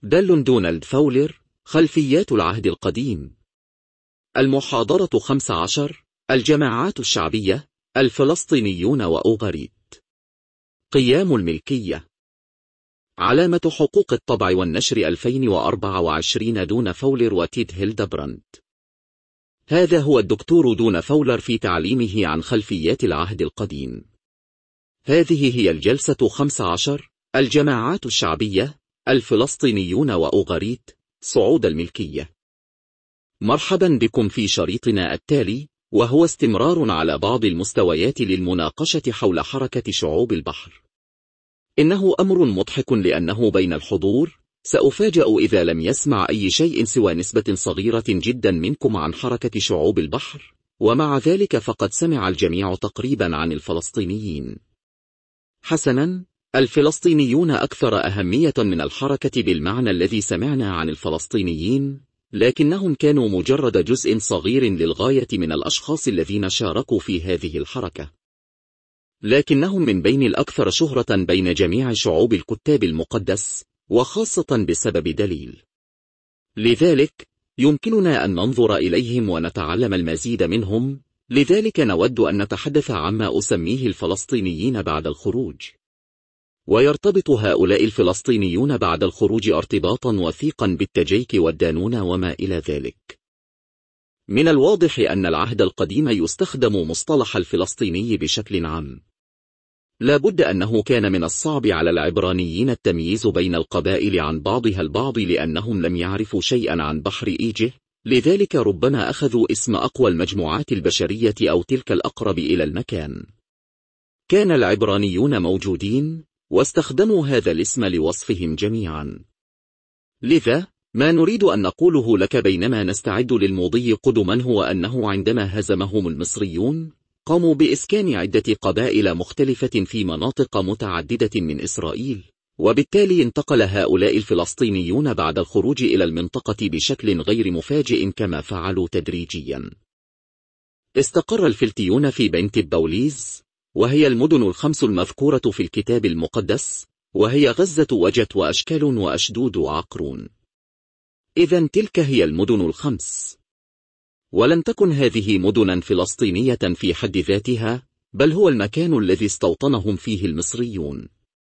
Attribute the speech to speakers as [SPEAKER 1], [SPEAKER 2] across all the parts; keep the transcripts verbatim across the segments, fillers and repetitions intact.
[SPEAKER 1] دل دونالد فولر، خلفيات العهد القديم. المحاضرة خمس عشر، الجماعات الشعبية، الفلسطينيون وأوغاريت. قيام الملكية. علامة حقوق الطبع والنشر ألفين وأربعة وعشرين دون فولر وتيد هيلدبراند. هذا هو الدكتور دون فولر في تعليمه عن خلفيات العهد القديم. هذه هي الجلسة خمس عشر، الجماعات الشعبية، الفلسطينيون وأوغاريت، صعود الملكية. مرحبا بكم في شريطنا التالي، وهو استمرار على بعض المستويات للمناقشة حول حركة شعوب البحر. إنه أمر مضحك لأنه بين الحضور سأفاجأ إذا لم يسمع أي شيء سوى نسبة صغيرة جدا منكم عن حركة شعوب البحر، ومع ذلك فقد سمع الجميع تقريبا عن الفلسطينيين. حسنا، الفلسطينيون أكثر أهمية من الحركة بالمعنى الذي سمعنا عن الفلسطينيين، لكنهم كانوا مجرد جزء صغير للغاية من الأشخاص الذين شاركوا في هذه الحركة، لكنهم من بين الأكثر شهرة بين جميع شعوب الكتاب المقدس، وخاصة بسبب دليل. لذلك يمكننا أن ننظر إليهم ونتعلم المزيد منهم، لذلك نود أن نتحدث عما أسميه الفلسطينيين بعد الخروج. ويرتبط هؤلاء الفلسطينيون بعد الخروج ارتباطا وثيقا بالتجيك والدانون وما إلى ذلك. من الواضح أن العهد القديم يستخدم مصطلح الفلسطيني بشكل عام. لا بد أنه كان من الصعب على العبرانيين التمييز بين القبائل عن بعضها البعض لأنهم لم يعرفوا شيئا عن بحر إيجه، لذلك ربما أخذوا اسم أقوى المجموعات البشرية أو تلك الأقرب إلى المكان. كان العبرانيون موجودين، واستخدموا هذا الاسم لوصفهم جميعا. لذا ما نريد أن نقوله لك بينما نستعد للمضي قدما هو أنه عندما هزمهم المصريون قاموا بإسكان عدة قبائل مختلفة في مناطق متعددة من إسرائيل، وبالتالي انتقل هؤلاء الفلسطينيون بعد الخروج إلى المنطقة بشكل غير مفاجئ كما فعلوا تدريجيا. استقر الفلتيون في بنت بوليز، وهي المدن الخمس المذكورة في الكتاب المقدس، وهي غزة وجت وأشكال وأشدود وعقرون. إذن تلك هي المدن الخمس. ولم تكن هذه مدنا فلسطينية في حد ذاتها، بل هو المكان الذي استوطنهم فيه المصريون.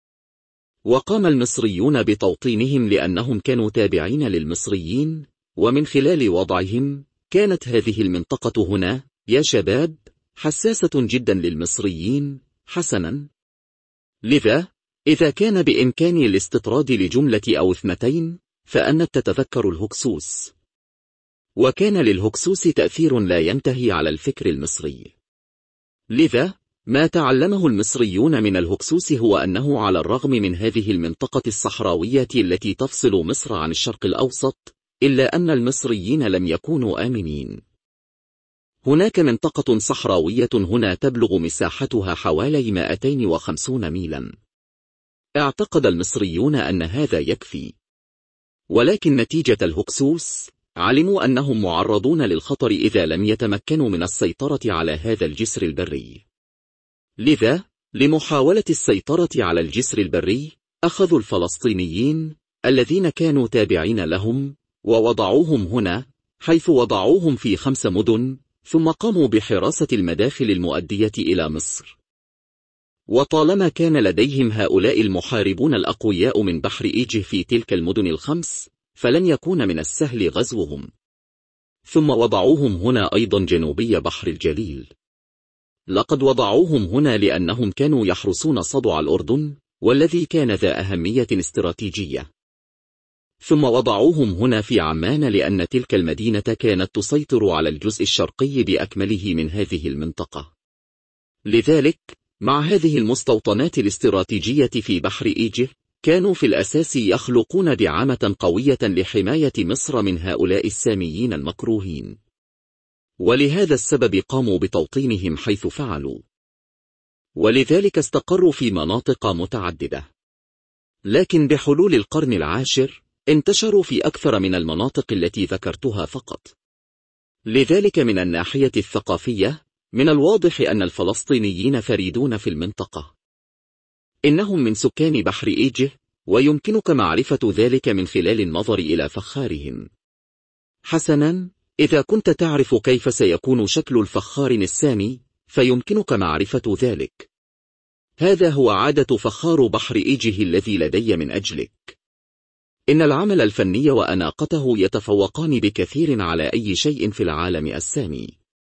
[SPEAKER 1] وقام المصريون بتوطينهم لأنهم كانوا تابعين للمصريين، ومن خلال وضعهم كانت هذه المنطقة هنا يا شباب حساسة جدا للمصريين. حسنا، لذا إذا كان بإمكاني الاستطراد لجملة أو اثنتين فأنت تتذكر الهكسوس، وكان للهكسوس تأثير لا ينتهي على الفكر المصري. لذا ما تعلمه المصريون من الهكسوس هو أنه على الرغم من هذه المنطقة الصحراوية التي تفصل مصر عن الشرق الأوسط، إلا أن المصريين لم يكونوا آمنين. هناك منطقة صحراوية هنا تبلغ مساحتها حوالي مئتين وخمسين ميلا. اعتقد المصريون أن هذا يكفي، ولكن نتيجة الهكسوس علموا أنهم معرضون للخطر إذا لم يتمكنوا من السيطرة على هذا الجسر البري. لذا لمحاولة السيطرة على الجسر البري أخذوا الفلسطينيين الذين كانوا تابعين لهم ووضعوهم هنا، حيث وضعوهم في خمس مدن، ثم قاموا بحراسة المداخل المؤدية إلى مصر. وطالما كان لديهم هؤلاء المحاربون الأقوياء من بحر إيجه في تلك المدن الخمس، فلن يكون من السهل غزوهم. ثم وضعوهم هنا أيضا جنوبي بحر الجليل. لقد وضعوهم هنا لأنهم كانوا يحرسون صدع الأردن، والذي كان ذا أهمية استراتيجية. ثم وضعوهم هنا في عمان لأن تلك المدينة كانت تسيطر على الجزء الشرقي بأكمله من هذه المنطقة. لذلك مع هذه المستوطنات الاستراتيجية في بحر إيجه كانوا في الأساس يخلقون دعامة قوية لحماية مصر من هؤلاء الساميين المكروهين، ولهذا السبب قاموا بتوطينهم حيث فعلوا، ولذلك استقروا في مناطق متعددة. لكن بحلول القرن العاشر انتشروا في أكثر من المناطق التي ذكرتها فقط. لذلك من الناحية الثقافية من الواضح أن الفلسطينيين فريدون في المنطقة. إنهم من سكان بحر إيجه، ويمكنك معرفة ذلك من خلال النظر إلى فخارهم. حسناً، إذا كنت تعرف كيف سيكون شكل الفخار السامي، فيمكنك معرفة ذلك. هذا هو عادة فخار بحر إيجه الذي لدي من أجلك. إن العمل الفني وأناقته يتفوقان بكثير على أي شيء في العالم السامي.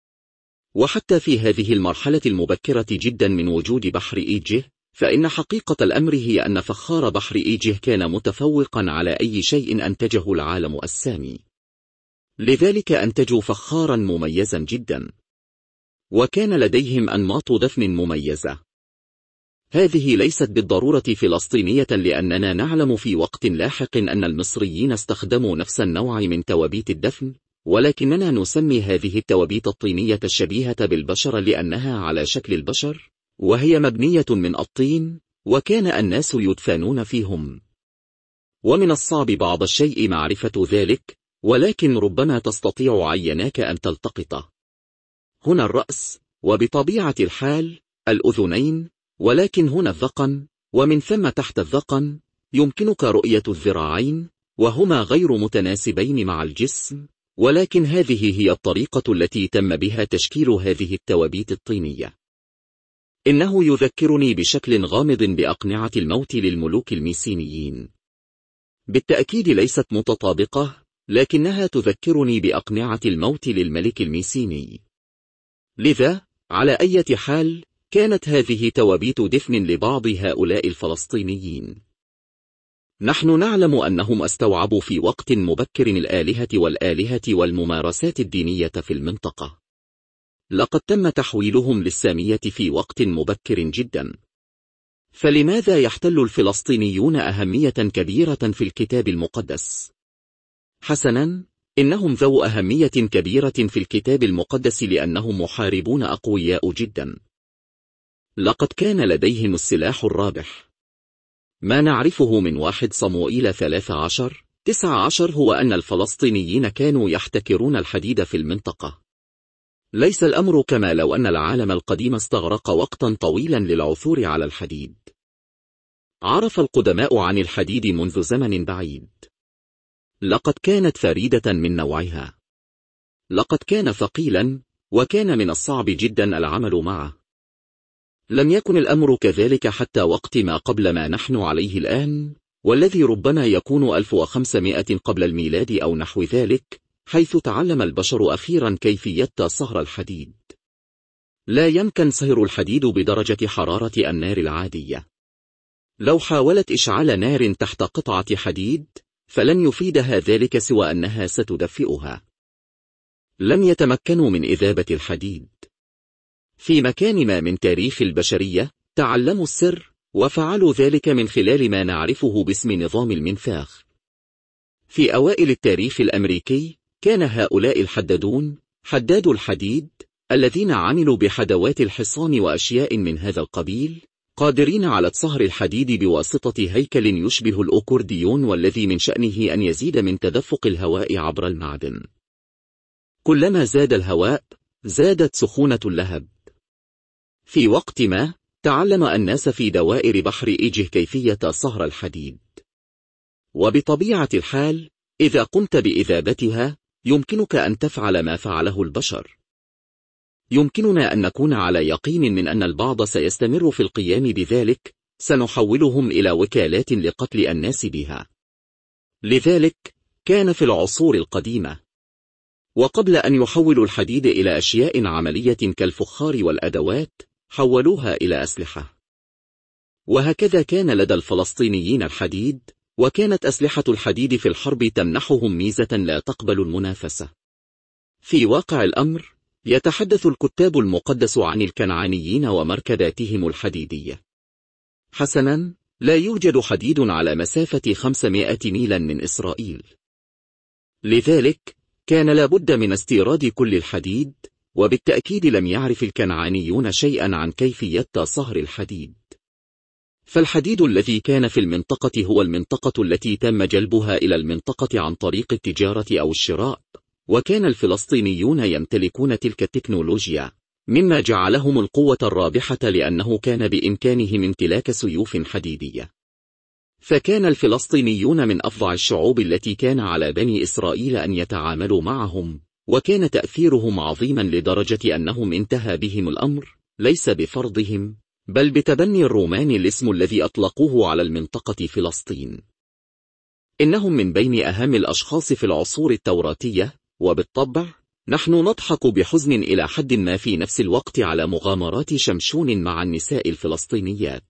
[SPEAKER 1] وحتى في هذه المرحلة المبكرة جدا من وجود بحر إيجه، فإن حقيقة الأمر هي أن فخار بحر إيجه كان متفوقا على أي شيء أنتجه العالم السامي. لذلك أنتجوا فخارا مميزا جدا، وكان لديهم أنماط دفن مميزة. هذه ليست بالضرورة فلسطينية، لأننا نعلم في وقت لاحق أن المصريين استخدموا نفس النوع من توابيت الدفن، ولكننا نسمي هذه التوابيت الطينية الشبيهة بالبشر لأنها على شكل البشر، وهي مبنية من الطين، وكان الناس يدفنون فيهم. ومن الصعب بعض الشيء معرفة ذلك، ولكن ربما تستطيع عيناك أن تلتقطه. هنا الرأس، وبطبيعة الحال الأذنين، ولكن هنا الذقن، ومن ثم تحت الذقن يمكنك رؤية الذراعين، وهما غير متناسبين مع الجسم، ولكن هذه هي الطريقة التي تم بها تشكيل هذه التوابيت الطينية. إنه يذكرني بشكل غامض بأقنعة الموت للملوك الميسينيين. بالتأكيد ليست متطابقة، لكنها تذكرني بأقنعة الموت للملك الميسيني. لذا، على أي حال، كانت هذه توابيت دفن لبعض هؤلاء الفلسطينيين. نحن نعلم أنهم استوعبوا في وقت مبكر الآلهة والآلهة والممارسات الدينية في المنطقة. لقد تم تحويلهم للسامية في وقت مبكر جدا. فلماذا يحتل الفلسطينيون أهمية كبيرة في الكتاب المقدس؟ حسنا، إنهم ذو أهمية كبيرة في الكتاب المقدس لأنهم محاربون أقوياء جدا. لقد كان لديهم السلاح الرابح. ما نعرفه من واحد صموئيل ثلاثة عشر تسعة عشر هو أن الفلسطينيين كانوا يحتكرون الحديد في المنطقة. ليس الأمر كما لو أن العالم القديم استغرق وقتا طويلا للعثور على الحديد. عرف القدماء عن الحديد منذ زمن بعيد. لقد كانت فريدة من نوعها. لقد كان ثقيلا، وكان من الصعب جدا العمل معه. لم يكن الأمر كذلك حتى وقت ما قبل ما نحن عليه الآن، والذي ربما يكون ألف وخمسمائة قبل الميلاد أو نحو ذلك، حيث تعلم البشر أخيرا كيفية صهر الحديد. لا يمكن صهر الحديد بدرجة حرارة النار العادية. لو حاولت إشعال نار تحت قطعة حديد، فلن يفيدها ذلك سوى أنها ستدفئها. لم يتمكنوا من إذابة الحديد. في مكان ما من تاريخ البشرية، تعلموا السر، وفعلوا ذلك من خلال ما نعرفه باسم نظام المنفاخ. في أوائل التاريخ الأمريكي، كان هؤلاء الحدادون، حدادو الحديد، الذين عملوا بحدوات الحصان وأشياء من هذا القبيل، قادرين على صهر الحديد بواسطة هيكل يشبه الأكورديون، والذي من شأنه أن يزيد من تدفق الهواء عبر المعدن. كلما زاد الهواء، زادت سخونة اللهب. في وقت ما، تعلم الناس في دوائر بحر إيجه كيفية صهر الحديد. وبطبيعة الحال، إذا قمت بإذابتها، يمكنك أن تفعل ما فعله البشر. يمكننا أن نكون على يقين من أن البعض سيستمر في القيام بذلك. سنحولهم إلى وكالات لقتل الناس بها. لذلك، كان في العصور القديمة، وقبل أن يحولوا الحديد إلى أشياء عملية كالفخار والأدوات، حولوها إلى أسلحة. وهكذا كان لدى الفلسطينيين الحديد، وكانت أسلحة الحديد في الحرب تمنحهم ميزة لا تقبل المنافسة. في واقع الأمر، يتحدث الكتاب المقدس عن الكنعانيين ومركباتهم الحديدية. حسنا، لا يوجد حديد على مسافة خمسمائة ميلا من إسرائيل. لذلك، كان لابد من استيراد كل الحديد، وبالتأكيد لم يعرف الكنعانيون شيئا عن كيفية صهر الحديد. فالحديد الذي كان في المنطقة هو المنطقة التي تم جلبها إلى المنطقة عن طريق التجارة أو الشراء، وكان الفلسطينيون يمتلكون تلك التكنولوجيا، مما جعلهم القوة الرابحة لأنه كان بإمكانهم امتلاك سيوف حديدية. فكان الفلسطينيون من أفظع الشعوب التي كان على بني إسرائيل أن يتعاملوا معهم، وكان تأثيرهم عظيما لدرجة أنهم انتهى بهم الأمر ليس بفرضهم بل بتبني الرومان الاسم الذي أطلقوه على المنطقة فلسطين. إنهم من بين أهم الأشخاص في العصور التوراتية، وبالطبع نحن نضحك بحزن إلى حد ما في نفس الوقت على مغامرات شمشون مع النساء الفلسطينيات.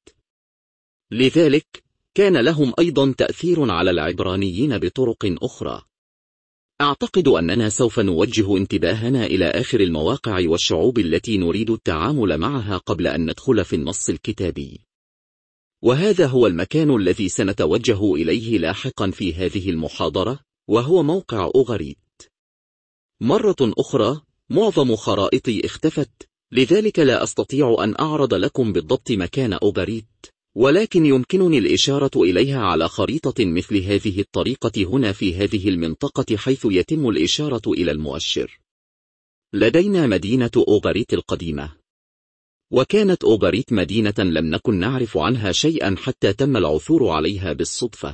[SPEAKER 1] لذلك كان لهم أيضا تأثير على العبرانيين بطرق أخرى. أعتقد أننا سوف نوجه انتباهنا إلى آخر المواقع والشعوب التي نريد التعامل معها قبل أن ندخل في النص الكتابي، وهذا هو المكان الذي سنتوجه إليه لاحقا في هذه المحاضرة، وهو موقع أوغريت. مرة أخرى معظم خرائطي اختفت، لذلك لا أستطيع أن أعرض لكم بالضبط مكان أوغريت، ولكن يمكنني الإشارة إليها على خريطة مثل هذه الطريقة هنا في هذه المنطقة، حيث يتم الإشارة إلى المؤشر. لدينا مدينة أوغريت القديمة، وكانت أوغريت مدينة لم نكن نعرف عنها شيئا حتى تم العثور عليها بالصدفة.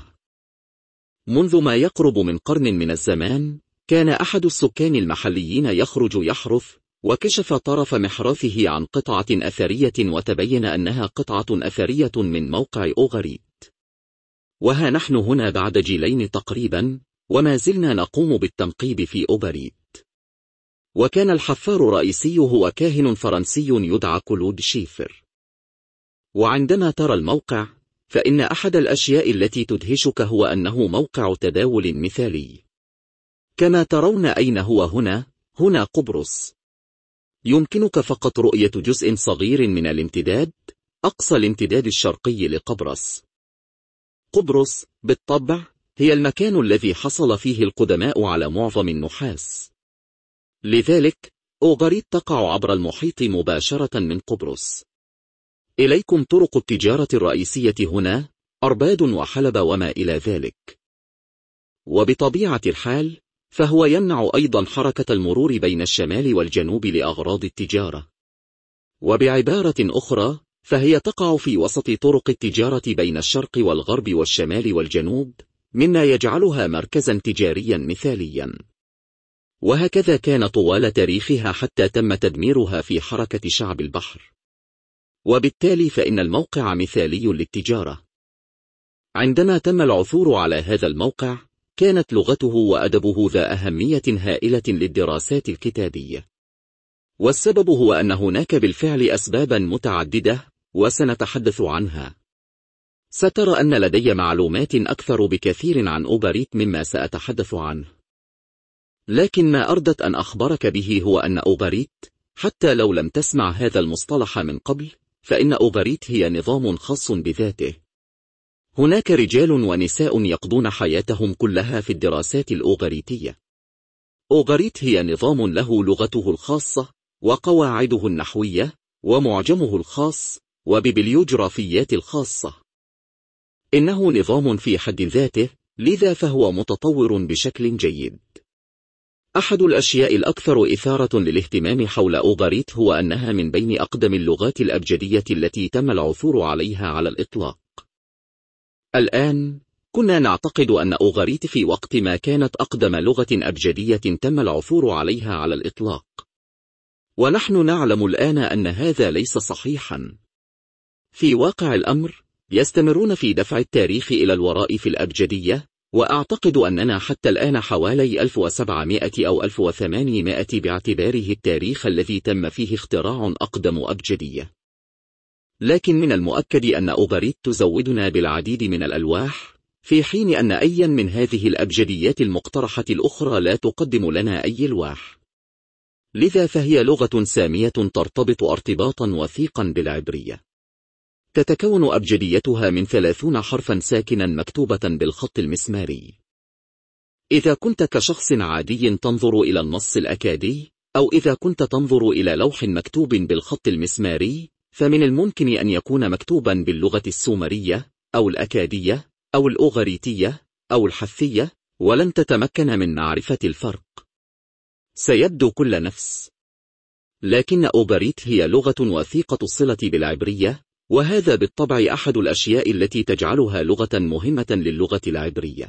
[SPEAKER 1] منذ ما يقرب من قرن من الزمان كان أحد السكان المحليين يخرج يحرث، وكشف طرف محراثه عن قطعة أثرية وتبين أنها قطعة أثرية من موقع أوغريت. وها نحن هنا بعد جيلين تقريبا وما زلنا نقوم بالتنقيب في أوغريت. وكان الحفار رئيسي هو كاهن فرنسي يدعى كلود شيفر. وعندما ترى الموقع فإن أحد الأشياء التي تدهشك هو أنه موقع تداول مثالي. كما ترون أين هو هنا؟ هنا قبرص. يمكنك فقط رؤية جزء صغير من الامتداد، أقصى الامتداد الشرقي لقبرص. قبرص بالطبع هي المكان الذي حصل فيه القدماء على معظم النحاس. لذلك أوغريت تقع عبر المحيط مباشرة من قبرص. إليكم طرق التجارة الرئيسية هنا، أرباد وحلب وما إلى ذلك. وبطبيعة الحال فهو يمنع أيضا حركة المرور بين الشمال والجنوب لأغراض التجارة. وبعبارة أخرى فهي تقع في وسط طرق التجارة بين الشرق والغرب والشمال والجنوب، مما يجعلها مركزا تجاريا مثاليا. وهكذا كان طوال تاريخها حتى تم تدميرها في حركة شعب البحر. وبالتالي فإن الموقع مثالي للتجارة. عندما تم العثور على هذا الموقع كانت لغته وأدبه ذا أهمية هائلة للدراسات الكتابية. والسبب هو أن هناك بالفعل أسبابا متعددة وسنتحدث عنها. سترى أن لدي معلومات أكثر بكثير عن أوغريت مما سأتحدث عنه. لكن ما أردت أن أخبرك به هو أن أوغريت، حتى لو لم تسمع هذا المصطلح من قبل، فإن أوغريت هي نظام خاص بذاته. هناك رجال ونساء يقضون حياتهم كلها في الدراسات الأوغريتية. أوغريت هي نظام له لغته الخاصة وقواعده النحوية ومعجمه الخاص وببليوجرافيات الخاصة. إنه نظام في حد ذاته، لذا فهو متطور بشكل جيد. أحد الأشياء الأكثر إثارة للاهتمام حول أوغريت هو أنها من بين أقدم اللغات الأبجدية التي تم العثور عليها على الإطلاق. الآن كنا نعتقد أن أوغريت في وقت ما كانت أقدم لغة أبجدية تم العثور عليها على الإطلاق، ونحن نعلم الآن أن هذا ليس صحيحا. في واقع الأمر يستمرون في دفع التاريخ إلى الوراء في الأبجدية، وأعتقد أننا حتى الآن حوالي ألف وسبعمائة أو ألف وثمانمائة باعتباره التاريخ الذي تم فيه اختراع أقدم أبجدية. لكن من المؤكد أن أوغريت تزودنا بالعديد من الألواح، في حين أن أي من هذه الأبجديات المقترحة الأخرى لا تقدم لنا أي لواح. لذا فهي لغة سامية ترتبط ارتباطا وثيقا بالعبرية. تتكون أبجديتها من ثلاثين حرفا ساكنا مكتوبة بالخط المسماري. إذا كنت كشخص عادي تنظر إلى النص الأكادي، أو إذا كنت تنظر إلى لوح مكتوب بالخط المسماري، فمن الممكن أن يكون مكتوبا باللغة السومرية أو الأكادية أو الأوغريتية أو الحثية، ولن تتمكن من معرفة الفرق. سيبدو كل نفس. لكن أوغريت هي لغة وثيقة الصلة بالعبرية، وهذا بالطبع أحد الأشياء التي تجعلها لغة مهمة للغة العبرية.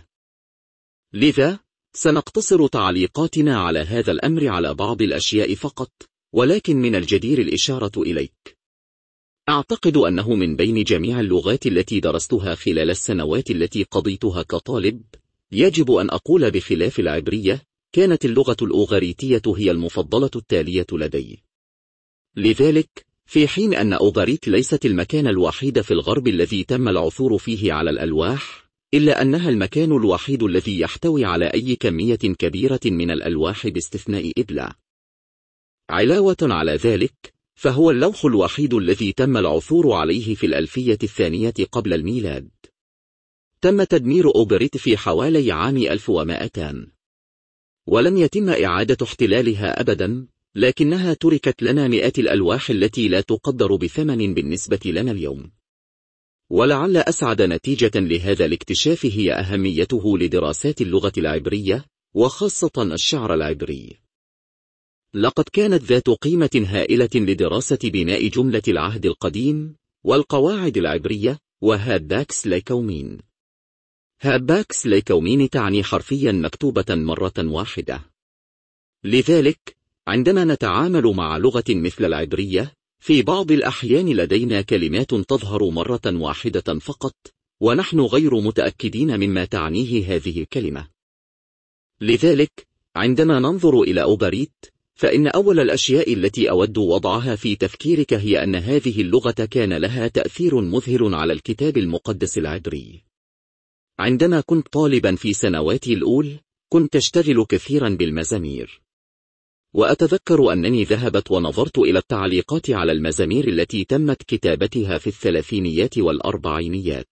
[SPEAKER 1] لذا سنقتصر تعليقاتنا على هذا الأمر على بعض الأشياء فقط، ولكن من الجدير الإشارة إليك. أعتقد أنه من بين جميع اللغات التي درستها خلال السنوات التي قضيتها كطالب، يجب أن أقول بخلاف العبرية، كانت اللغة الأوغريتية هي المفضلة التالية لدي. لذلك، في حين أن أوغريت ليست المكان الوحيد في الغرب الذي تم العثور فيه على الألواح، إلا أنها المكان الوحيد الذي يحتوي على أي كمية كبيرة من الألواح باستثناء إبلا. علاوة على ذلك، فهو اللوح الوحيد الذي تم العثور عليه في الألفية الثانية قبل الميلاد. تم تدمير أوغريت في حوالي عام ألف ومائتين، ولم يتم إعادة احتلالها أبدا، لكنها تركت لنا مئات الألواح التي لا تقدر بثمن بالنسبة لنا اليوم. ولعل أسعد نتيجة لهذا الاكتشاف هي أهميته لدراسات اللغة العبرية، وخاصة الشعر العبري. لقد كانت ذات قيمة هائلة لدراسة بناء جملة العهد القديم والقواعد العبرية، وهاباكس ليكومين. هاباكس ليكومين تعني حرفيا مكتوبة مرة واحدة. لذلك، عندما نتعامل مع لغة مثل العبرية، في بعض الأحيان لدينا كلمات تظهر مرة واحدة فقط، ونحن غير متأكدين مما تعنيه هذه الكلمة. لذلك، عندما ننظر إلى أوغريت، فإن أول الأشياء التي أود وضعها في تفكيرك هي أن هذه اللغة كان لها تأثير مذهل على الكتاب المقدس العبري. عندما كنت طالبا في سنواتي الأولى، كنت أشتغل كثيرا بالمزامير، وأتذكر أنني ذهبت ونظرت إلى التعليقات على المزامير التي تمت كتابتها في الثلاثينيات والأربعينيات.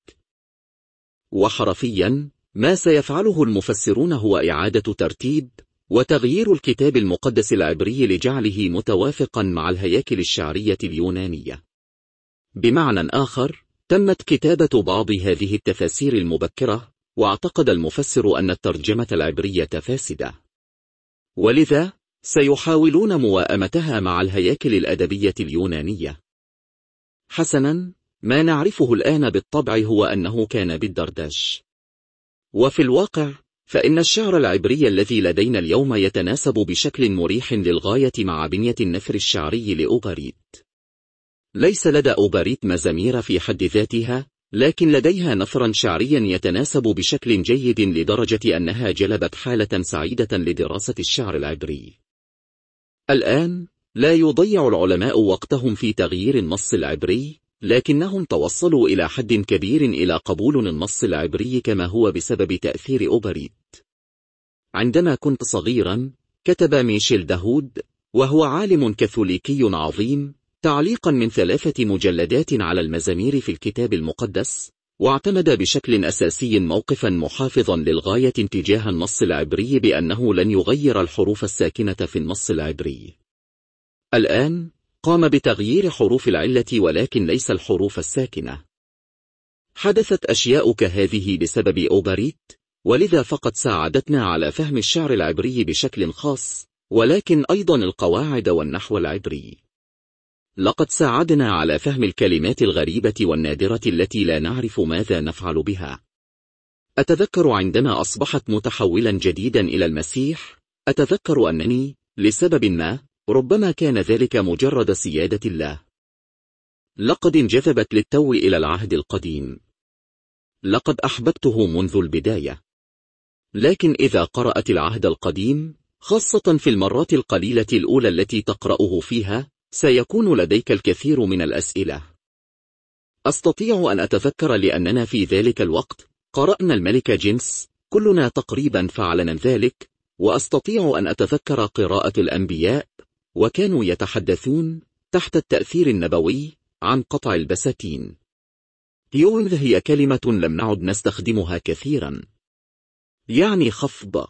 [SPEAKER 1] وحرفيا، ما سيفعله المفسرون هو إعادة ترتيب وتغيير الكتاب المقدس العبري لجعله متوافقا مع الهياكل الشعرية اليونانية. بمعنى آخر، تمت كتابة بعض هذه التفاسير المبكرة، واعتقد المفسر أن الترجمة العبرية فاسدة، ولذا سيحاولون موائمتها مع الهياكل الأدبية اليونانية. حسنا، ما نعرفه الآن بالطبع هو أنه كان بالدردش. وفي الواقع، فإن الشعر العبري الذي لدينا اليوم يتناسب بشكل مريح للغاية مع بنية النثر الشعري لأوغريت. ليس لدى أوغريت مزامير في حد ذاتها، لكن لديها نثرا شعريا يتناسب بشكل جيد لدرجة أنها جلبت حالة سعيدة لدراسة الشعر العبري. الآن، لا يضيع العلماء وقتهم في تغيير النص العبري، لكنهم توصلوا إلى حد كبير إلى قبول النص العبري كما هو بسبب تأثير أوغريت. عندما كنت صغيرا، كتب ميشيل داهود، وهو عالم كاثوليكي عظيم، تعليقا من ثلاثة مجلدات على المزامير في الكتاب المقدس، واعتمد بشكل أساسي موقفا محافظا للغاية تجاه النص العبري بأنه لن يغير الحروف الساكنة في النص العبري. الآن، قام بتغيير حروف العلة ولكن ليس الحروف الساكنة. حدثت أشياء كهذه بسبب أوغريت، ولذا فقد ساعدتنا على فهم الشعر العبري بشكل خاص، ولكن أيضا القواعد والنحو العبري. لقد ساعدنا على فهم الكلمات الغريبة والنادرة التي لا نعرف ماذا نفعل بها. أتذكر عندما أصبحت متحولا جديدا إلى المسيح، أتذكر أنني، لسبب ما، ربما كان ذلك مجرد سيادة الله، لقد انجذبت للتو إلى العهد القديم. لقد أحببته منذ البداية. لكن إذا قرأت العهد القديم، خاصة في المرات القليلة الأولى التي تقرأه فيها، سيكون لديك الكثير من الأسئلة. أستطيع أن أتذكر لأننا في ذلك الوقت قرأنا الملك جيمس، كلنا تقريبا فعلنا ذلك، وأستطيع أن أتذكر قراءة الأنبياء، وكانوا يتحدثون تحت التأثير النبوي عن قطع البساتين. يوم هي كلمة لم نعد نستخدمها كثيرا، يعني خفض.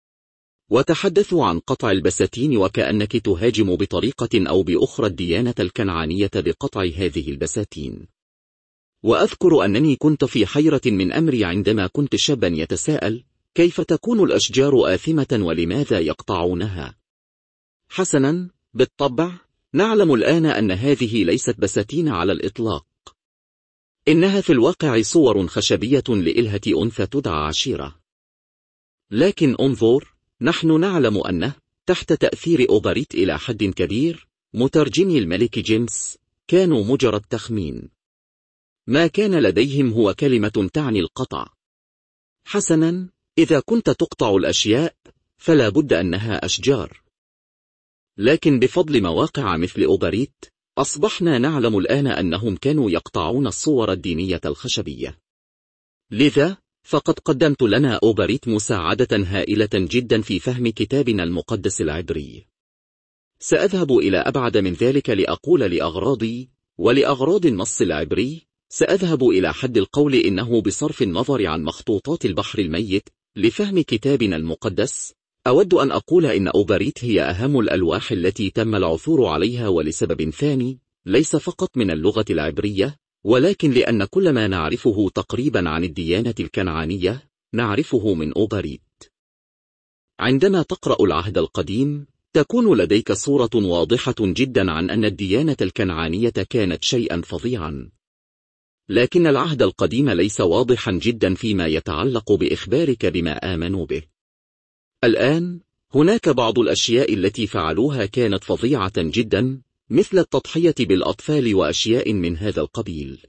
[SPEAKER 1] وتحدثوا عن قطع البساتين وكأنك تهاجم بطريقة أو بأخرى الديانة الكنعانية بقطع هذه البساتين. وأذكر أنني كنت في حيرة من أمري عندما كنت شابا يتساءل كيف تكون الأشجار آثمة ولماذا يقطعونها. حسنا، بالطبع، نعلم الآن أن هذه ليست بساتين على الإطلاق. إنها في الواقع صور خشبية لإلهة أنثى تدعى عشيرة. لكن انظر، نحن نعلم أنه تحت تأثير أوغريت إلى حد كبير مترجمي الملك جيمس كانوا مجرد تخمين. ما كان لديهم هو كلمة تعني القطع. حسنا، إذا كنت تقطع الأشياء فلا بد أنها أشجار. لكن بفضل مواقع مثل أوغريت أصبحنا نعلم الآن أنهم كانوا يقطعون الصور الدينية الخشبية. لذا فقد قدمت لنا أوغريت مساعدة هائلة جدا في فهم كتابنا المقدس العبري. سأذهب إلى أبعد من ذلك لأقول لأغراضي ولأغراض النص العبري، سأذهب إلى حد القول إنه بصرف النظر عن مخطوطات البحر الميت لفهم كتابنا المقدس، أود أن أقول إن أوغريت هي أهم الألواح التي تم العثور عليها، ولسبب ثاني ليس فقط من اللغة العبرية، ولكن لأن كل ما نعرفه تقريبا عن الديانة الكنعانية نعرفه من أوغريت. عندما تقرأ العهد القديم تكون لديك صورة واضحة جدا عن أن الديانة الكنعانية كانت شيئا فظيعا. لكن العهد القديم ليس واضحا جدا فيما يتعلق بإخبارك بما آمنوا به. الآن هناك بعض الأشياء التي فعلوها كانت فظيعة جدا، مثل التضحية بالأطفال وأشياء من هذا القبيل.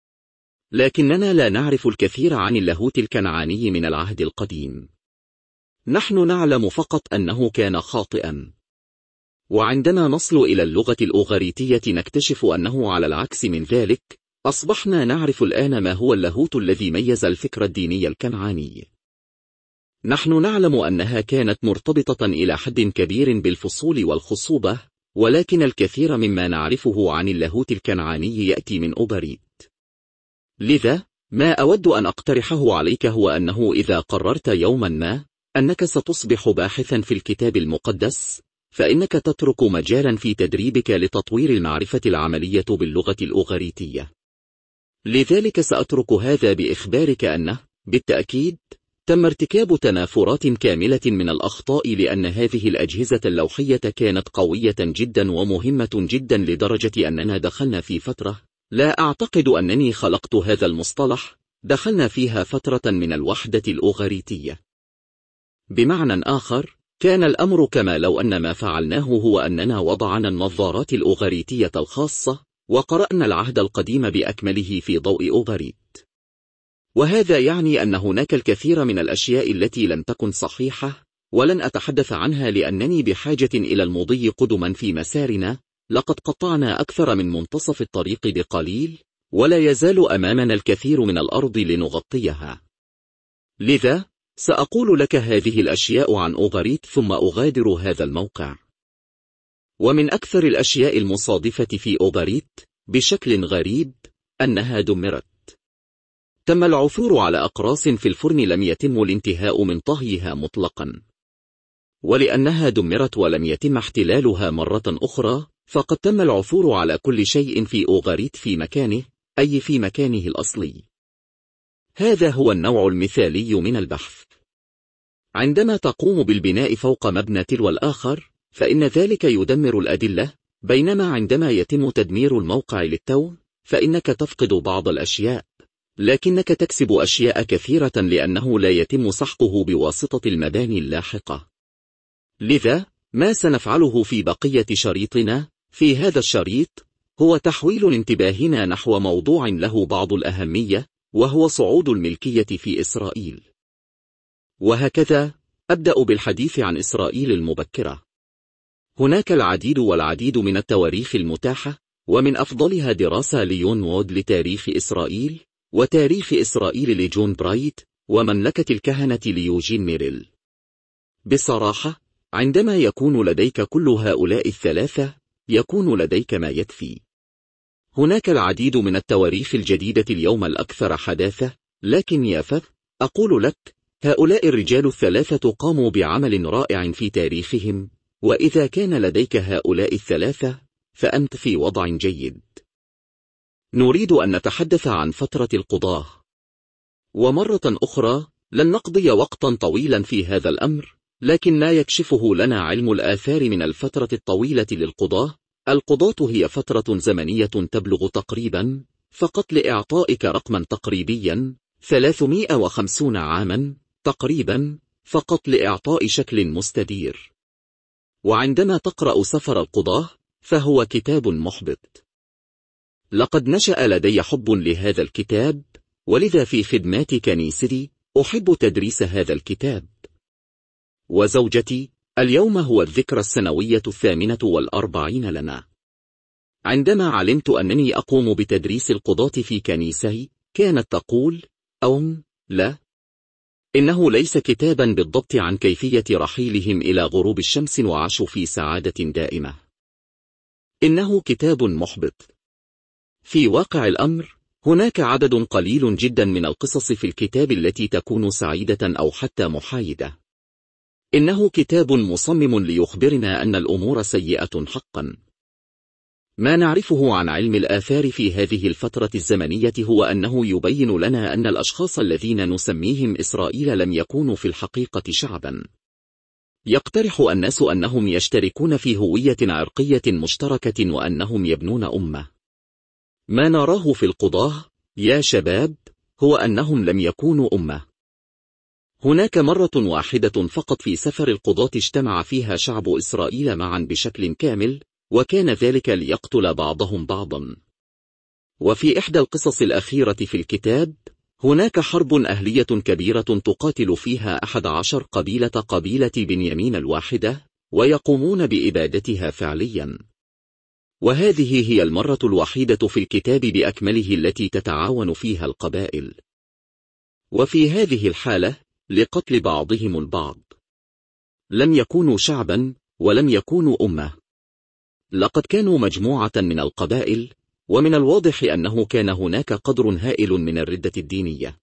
[SPEAKER 1] لكننا لا نعرف الكثير عن اللاهوت الكنعاني من العهد القديم. نحن نعلم فقط أنه كان خاطئا. وعندما نصل إلى اللغة الأوغريتية نكتشف أنه على العكس من ذلك، أصبحنا نعرف الآن ما هو اللاهوت الذي ميز الفكر الديني الكنعاني. نحن نعلم أنها كانت مرتبطة إلى حد كبير بالفصول والخصوبة، ولكن الكثير مما نعرفه عن اللاهوت الكنعاني يأتي من أوغريت. لذا ما أود أن أقترحه عليك هو أنه إذا قررت يوما ما أنك ستصبح باحثا في الكتاب المقدس، فإنك تترك مجالا في تدريبك لتطوير المعرفة العملية باللغة الأوغريتية. لذلك سأترك هذا بإخبارك أنه بالتأكيد تم ارتكاب تنافرات كاملة من الأخطاء، لأن هذه الأجهزة اللوحية كانت قوية جدا ومهمة جدا لدرجة أننا دخلنا في فترة، لا أعتقد أنني خلقت هذا المصطلح، دخلنا فيها فترة من الوحدة الأوغريتية. بمعنى آخر، كان الأمر كما لو أن ما فعلناه هو أننا وضعنا النظارات الأوغريتية الخاصة وقرأنا العهد القديم بأكمله في ضوء أوغريت. وهذا يعني أن هناك الكثير من الأشياء التي لم تكن صحيحة، ولن أتحدث عنها لأنني بحاجة إلى المضي قدما في مسارنا. لقد قطعنا أكثر من منتصف الطريق بقليل، ولا يزال أمامنا الكثير من الأرض لنغطيها. لذا سأقول لك هذه الأشياء عن أوغريت ثم أغادر هذا الموقع. ومن أكثر الأشياء المصادفة في أوغريت بشكل غريب أنها دمرت. تم العثور على أقراص في الفرن لم يتم الانتهاء من طهيها مطلقا. ولأنها دمرت ولم يتم احتلالها مرة أخرى، فقد تم العثور على كل شيء في أوغريت في مكانه، أي في مكانه الأصلي. هذا هو النوع المثالي من البحث. عندما تقوم بالبناء فوق مبنى تلو الآخر فإن ذلك يدمر الأدلة، بينما عندما يتم تدمير الموقع للتو فإنك تفقد بعض الأشياء، لكنك تكسب أشياء كثيرة لأنه لا يتم سحقه بواسطة المباني اللاحقة. لذا ما سنفعله في بقية شريطنا في هذا الشريط هو تحويل انتباهنا نحو موضوع له بعض الأهمية، وهو صعود الملكية في إسرائيل. وهكذا أبدأ بالحديث عن إسرائيل المبكرة. هناك العديد والعديد من التواريخ المتاحة، ومن أفضلها دراسة ليون وود لتاريخ إسرائيل، وتاريخ إسرائيل لجون برايت، ومملكة الكهنة ليوجين ميريل. بصراحة، عندما يكون لديك كل هؤلاء الثلاثة يكون لديك ما يكفي. هناك العديد من التواريخ الجديدة اليوم الأكثر حداثة، لكن يا فذ أقول لك هؤلاء الرجال الثلاثة قاموا بعمل رائع في تاريخهم، وإذا كان لديك هؤلاء الثلاثة فأنت في وضع جيد. نريد أن نتحدث عن فترة القضاة، ومرة أخرى لن نقضي وقتا طويلا في هذا الأمر، لكن ما يكشفه لنا علم الآثار من الفترة الطويلة للقضاة. القضاة هي فترة زمنية تبلغ تقريبا فقط لإعطائك رقما تقريبيا ثلاثمائة وخمسين عاما تقريبا، فقط لإعطاء شكل مستدير. وعندما تقرأ سفر القضاة فهو كتاب محبط. لقد نشأ لدي حب لهذا الكتاب، ولذا في خدمات كنيستي أحب تدريس هذا الكتاب. وزوجتي، اليوم هو الذكرى السنوية الثامنة والأربعين لنا. عندما علمت أنني أقوم بتدريس القضاة في كنيستي كانت تقول: أم لا، إنه ليس كتابا بالضبط عن كيفية رحيلهم إلى غروب الشمس وعاشوا في سعادة دائمة. إنه كتاب محبط. في واقع الأمر هناك عدد قليل جدا من القصص في الكتاب التي تكون سعيدة أو حتى محايدة. إنه كتاب مصمم ليخبرنا أن الأمور سيئة حقا. ما نعرفه عن علم الآثار في هذه الفترة الزمنية هو أنه يبين لنا أن الأشخاص الذين نسميهم إسرائيل لم يكونوا في الحقيقة شعبا. يقترح الناس أنهم يشتركون في هوية عرقية مشتركة وأنهم يبنون أمة. ما نراه في القضاة يا شباب هو أنهم لم يكونوا أمة. هناك مرة واحدة فقط في سفر القضاة اجتمع فيها شعب إسرائيل معا بشكل كامل، وكان ذلك ليقتل بعضهم بعضا. وفي إحدى القصص الأخيرة في الكتاب هناك حرب أهلية كبيرة تقاتل فيها أحد عشر قبيلة قبيلة بنيامين الواحدة، ويقومون بإبادتها فعليا. وهذه هي المرة الوحيدة في الكتاب بأكمله التي تتعاون فيها القبائل. وفي هذه الحالة لقتل بعضهم البعض. لم يكونوا شعبا ولم يكونوا أمة. لقد كانوا مجموعة من القبائل، ومن الواضح أنه كان هناك قدر هائل من الردة الدينية.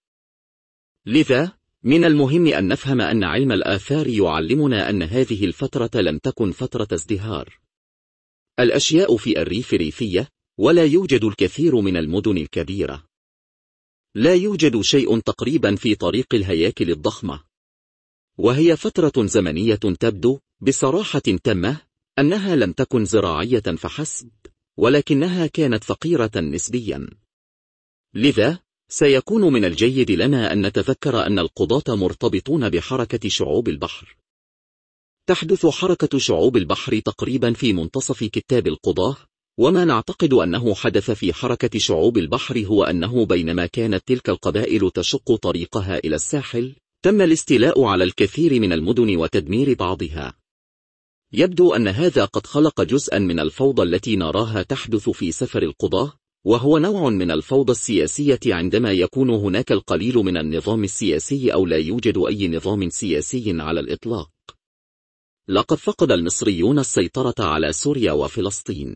[SPEAKER 1] لذا من المهم أن نفهم أن علم الآثار يعلمنا أن هذه الفترة لم تكن فترة ازدهار. الأشياء في الريف ريفية، ولا يوجد الكثير من المدن الكبيرة. لا يوجد شيء تقريبا في طريق الهياكل الضخمة. وهي فترة زمنية تبدو بصراحة تامة أنها لم تكن زراعية فحسب، ولكنها كانت فقيرة نسبيا. لذا سيكون من الجيد لنا أن نتذكر أن القضاة مرتبطون بحركة شعوب البحر. تحدث حركة شعوب البحر تقريبا في منتصف كتاب القضاة، وما نعتقد أنه حدث في حركة شعوب البحر هو أنه بينما كانت تلك القبائل تشق طريقها إلى الساحل، تم الاستيلاء على الكثير من المدن وتدمير بعضها. يبدو أن هذا قد خلق جزءا من الفوضى التي نراها تحدث في سفر القضاة، وهو نوع من الفوضى السياسية عندما يكون هناك القليل من النظام السياسي أو لا يوجد أي نظام سياسي على الإطلاق. لقد فقد المصريون السيطرة على سوريا وفلسطين.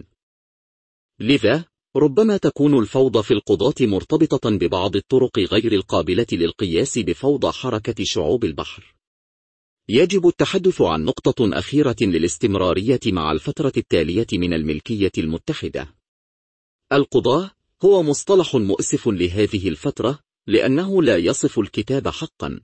[SPEAKER 1] لذا ربما تكون الفوضى في القضاة مرتبطة ببعض الطرق غير القابلة للقياس بفوضى حركة شعوب البحر. يجب التحدث عن نقطة أخيرة للاستمرارية مع الفترة التالية من الملكية المتحدة. القضاة هو مصطلح مؤسف لهذه الفترة لأنه لا يصف الكتاب حقا.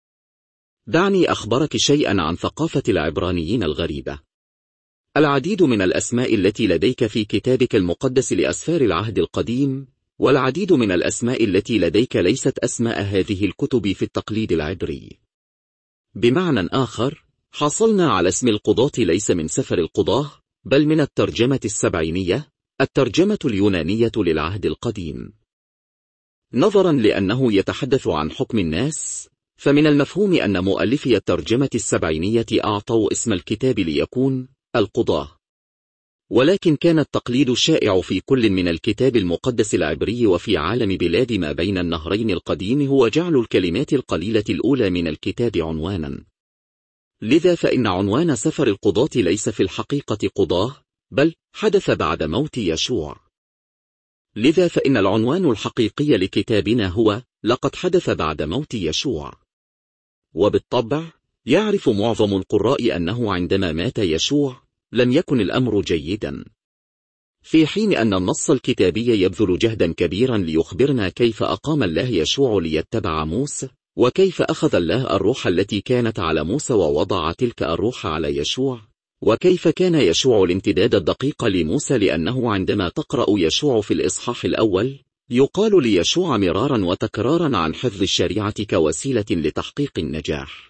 [SPEAKER 1] دعني أخبرك شيئا عن ثقافة العبرانيين الغريبة. العديد من الأسماء التي لديك في كتابك المقدس لأسفار العهد القديم، والعديد من الأسماء التي لديك ليست أسماء هذه الكتب في التقليد العبري. بمعنى آخر، حصلنا على اسم القضاة ليس من سفر القضاة، بل من الترجمة السبعينية، الترجمة اليونانية للعهد القديم. نظرا لأنه يتحدث عن حكم الناس، فمن المفهوم أن مؤلفي الترجمة السبعينية أعطوا اسم الكتاب ليكون القضاة. ولكن كان التقليد الشائع في كل من الكتاب المقدس العبري وفي عالم بلاد ما بين النهرين القديم هو جعل الكلمات القليلة الأولى من الكتاب عنوانا. لذا فإن عنوان سفر القضاة ليس في الحقيقة قضاة، بل حدث بعد موت يشوع. لذا فإن العنوان الحقيقي لكتابنا هو لقد حدث بعد موت يشوع. وبالطبع يعرف معظم القراء أنه عندما مات يشوع لم يكن الأمر جيدا، في حين أن النص الكتابي يبذل جهدا كبيرا ليخبرنا كيف أقام الله يشوع ليتبع موسى، وكيف أخذ الله الروح التي كانت على موسى ووضع تلك الروح على يشوع، وكيف كان يشوع الامتداد الدقيق لموسى. لأنه عندما تقرأ يشوع في الإصحاح الأول يقال ليشوع مرارا وتكرارا عن حفظ الشريعة كوسيلة لتحقيق النجاح.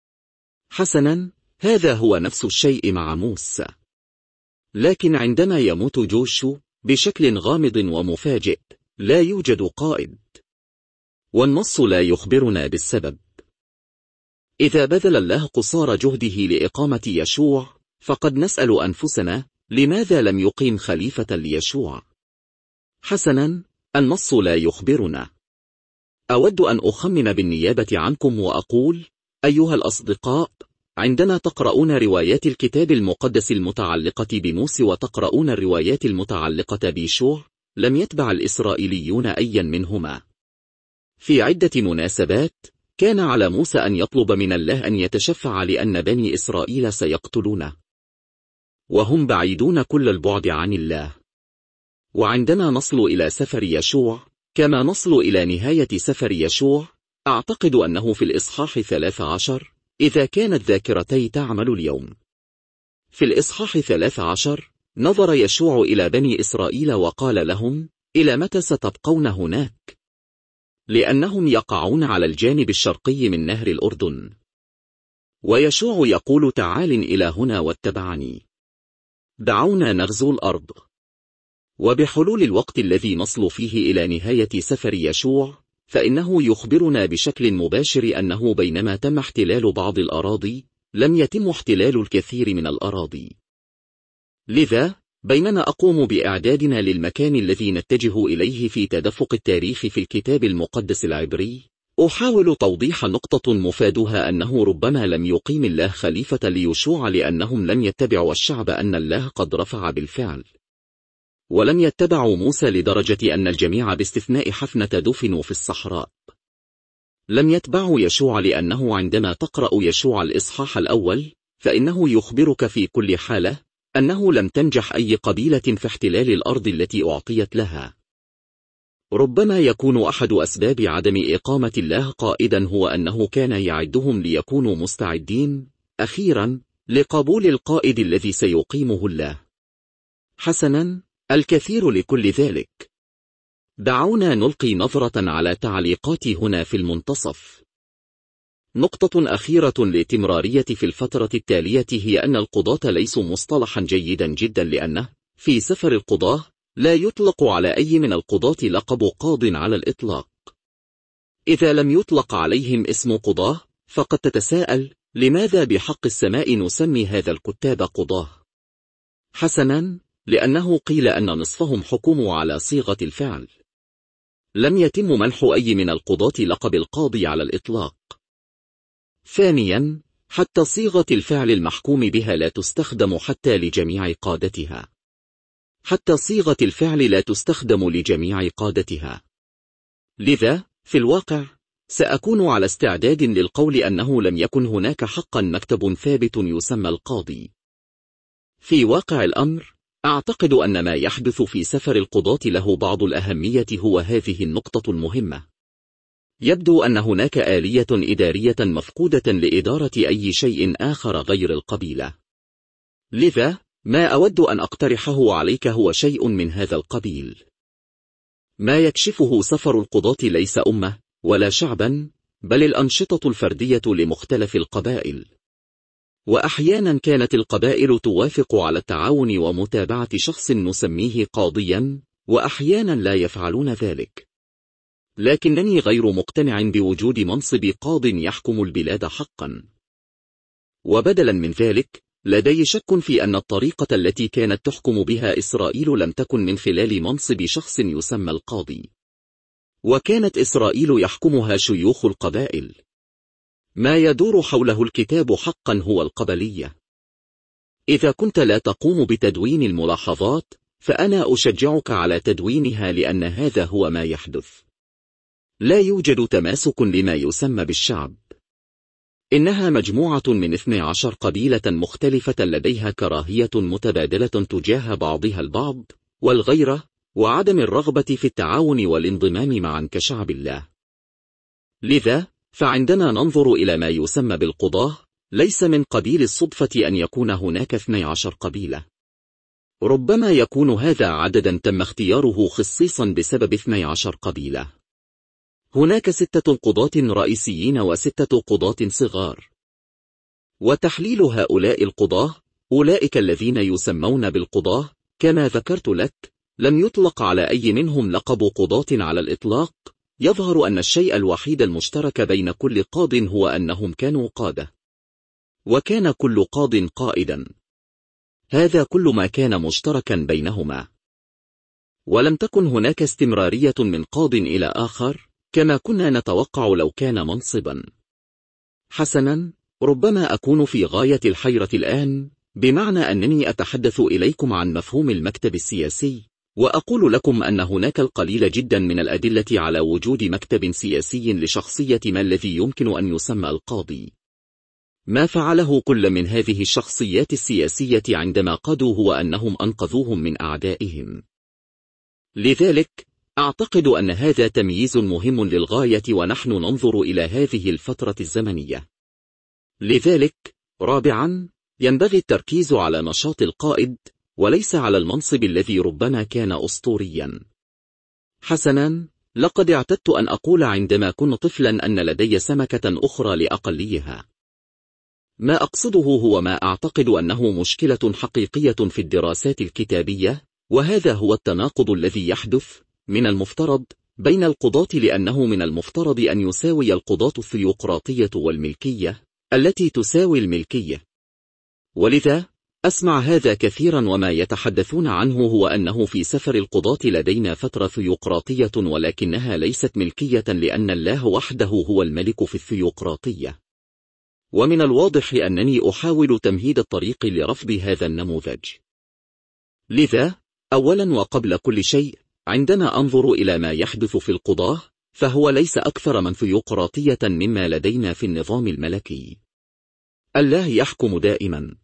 [SPEAKER 1] حسنا، هذا هو نفس الشيء مع موسى. لكن عندما يموت جوشو بشكل غامض ومفاجئ، لا يوجد قائد، والنص لا يخبرنا بالسبب. إذا بذل الله قصارى جهده لإقامة يشوع، فقد نسأل أنفسنا: لماذا لم يقيم خليفة ليشوع؟ حسنا، النص لا يخبرنا. أود أن أخمن بالنيابة عنكم وأقول: أيها الأصدقاء، عندما تقرؤون روايات الكتاب المقدس المتعلقة بموسى وتقرؤون الروايات المتعلقة بيشوع، لم يتبع الإسرائيليون أيا منهما. في عدة مناسبات كان على موسى أن يطلب من الله أن يتشفع لأن بني إسرائيل سيقتلونه، وهم بعيدون كل البعد عن الله. وعندما نصل إلى سفر يشوع، كما نصل إلى نهاية سفر يشوع، أعتقد أنه في الإصحاح ثلاث عشر، إذا كانت ذاكرتي تعمل اليوم. في الإصحاح ثلاث عشر نظر يشوع إلى بني إسرائيل وقال لهم: إلى متى ستبقون هناك؟ لأنهم يقعون على الجانب الشرقي من نهر الأردن. ويشوع يقول: تعال إلى هنا واتبعني. دعونا نغزو الأرض. وبحلول الوقت الذي نصل فيه إلى نهاية سفر يشوع، فإنه يخبرنا بشكل مباشر أنه بينما تم احتلال بعض الأراضي، لم يتم احتلال الكثير من الأراضي. لذا، بينما أقوم بإعدادنا للمكان الذي نتجه إليه في تدفق التاريخ في الكتاب المقدس العبري، أحاول توضيح نقطة مفادها أنه ربما لم يقيم الله خليفة ليشوع لأنهم لم يتبعوا الشعب أن الله قد رفع بالفعل، ولم يتبعوا موسى لدرجة أن الجميع باستثناء حفنة دفنوا في الصحراء. لم يتبعوا يشوع لأنه عندما تقرأ يشوع الإصحاح الأول، فإنه يخبرك في كل حالة أنه لم تنجح أي قبيلة في احتلال الأرض التي أعطيت لها. ربما يكون أحد أسباب عدم إقامة الله قائدا هو أنه كان يعدهم ليكونوا مستعدين أخيرا لقبول القائد الذي سيقيمه الله. حسنا، الكثير لكل ذلك. دعونا نلقي نظرة على تعليقاتي هنا في المنتصف. نقطة أخيرة للتمرارية في الفترة التالية هي أن القضاة ليسوا مصطلحا جيدا جدا، لأنه في سفر القضاة لا يطلق على أي من القضاة لقب قاض على الإطلاق. إذا لم يطلق عليهم اسم قضاة، فقد تتساءل: لماذا بحق السماء نسمي هذا الكتاب قضاة؟ حسنا، لأنه قيل أن نصفهم حكموا على صيغة الفعل. لم يتم منح أي من القضاة لقب القاضي على الإطلاق. ثانيا، حتى صيغة الفعل المحكوم بها لا تستخدم حتى لجميع قادتها. حتى صيغة الفعل لا تستخدم لجميع قادتها. لذا، في الواقع، سأكون على استعداد للقول أنه لم يكن هناك حقا مكتب ثابت يسمى القاضي. في واقع الأمر، أعتقد أن ما يحدث في سفر القضاة له بعض الأهمية هو هذه النقطة المهمة. يبدو أن هناك آلية إدارية مفقودة لإدارة أي شيء آخر غير القبيلة. لذا، ما أود أن أقترحه عليك هو شيء من هذا القبيل. ما يكشفه سفر القضاة ليس أمة ولا شعبا، بل الأنشطة الفردية لمختلف القبائل. وأحيانا كانت القبائل توافق على التعاون ومتابعة شخص نسميه قاضيا، وأحيانا لا يفعلون ذلك. لكنني غير مقتنع بوجود منصب قاض يحكم البلاد حقا. وبدلا من ذلك، لدي شك في أن الطريقة التي كانت تحكم بها إسرائيل لم تكن من خلال منصب شخص يسمى القاضي. وكانت إسرائيل يحكمها شيوخ القبائل. ما يدور حوله الكتاب حقا هو القبلية. إذا كنت لا تقوم بتدوين الملاحظات، فأنا أشجعك على تدوينها، لأن هذا هو ما يحدث. لا يوجد تماسك لما يسمى بالشعب. إنها مجموعة من اثني عشر قبيلة مختلفة لديها كراهية متبادلة تجاه بعضها البعض، والغيرة، وعدم الرغبة في التعاون والانضمام معا كشعب الله. لذا، فعندما ننظر إلى ما يسمى بالقضاة، ليس من قبيل الصدفة أن يكون هناك اثني عشر قبيلة. ربما يكون هذا عددا تم اختياره خصيصا بسبب اثني عشر قبيلة. هناك ستة قضاة رئيسيين وستة قضاة صغار. وتحليل هؤلاء القضاة، أولئك الذين يسمون بالقضاة كما ذكرت لك، لم يطلق على أي منهم لقب قضاة على الإطلاق. يظهر أن الشيء الوحيد المشترك بين كل قاض هو أنهم كانوا قادة، وكان كل قاض قائدا. هذا كل ما كان مشتركا بينهما، ولم تكن هناك استمرارية من قاض إلى آخر كما كنا نتوقع لو كان منصبا. حسنا، ربما أكون في غاية الحيرة الآن، بمعنى أنني أتحدث إليكم عن مفهوم المكتب السياسي، وأقول لكم أن هناك القليل جدا من الأدلة على وجود مكتب سياسي لشخصية ما الذي يمكن أن يسمى القاضي. ما فعله كل من هذه الشخصيات السياسية عندما قادوا هو أنهم أنقذوهم من أعدائهم. لذلك أعتقد أن هذا تمييز مهم للغاية ونحن ننظر إلى هذه الفترة الزمنية. لذلك رابعا، ينبغي التركيز على نشاط القائد وليس على المنصب الذي ربما كان أسطوريا. حسنا، لقد اعتدت أن أقول عندما كنت طفلا أن لدي سمكة أخرى لأقليها. ما أقصده هو ما أعتقد أنه مشكلة حقيقية في الدراسات الكتابية، وهذا هو التناقض الذي يحدث من المفترض بين القضاة، لأنه من المفترض أن يساوي القضاة الثيوقراطية والملكية التي تساوي الملكية. ولذا أسمع هذا كثيرا، وما يتحدثون عنه هو أنه في سفر القضاة لدينا فترة ثيوقراطية ولكنها ليست ملكية، لأن الله وحده هو الملك في الثيوقراطية. ومن الواضح أنني أحاول تمهيد الطريق لرفض هذا النموذج. لذا أولا وقبل كل شيء، عندما أنظر إلى ما يحدث في القضاة فهو ليس أكثر من ثيوقراطية مما لدينا في النظام الملكي. الله يحكم دائما.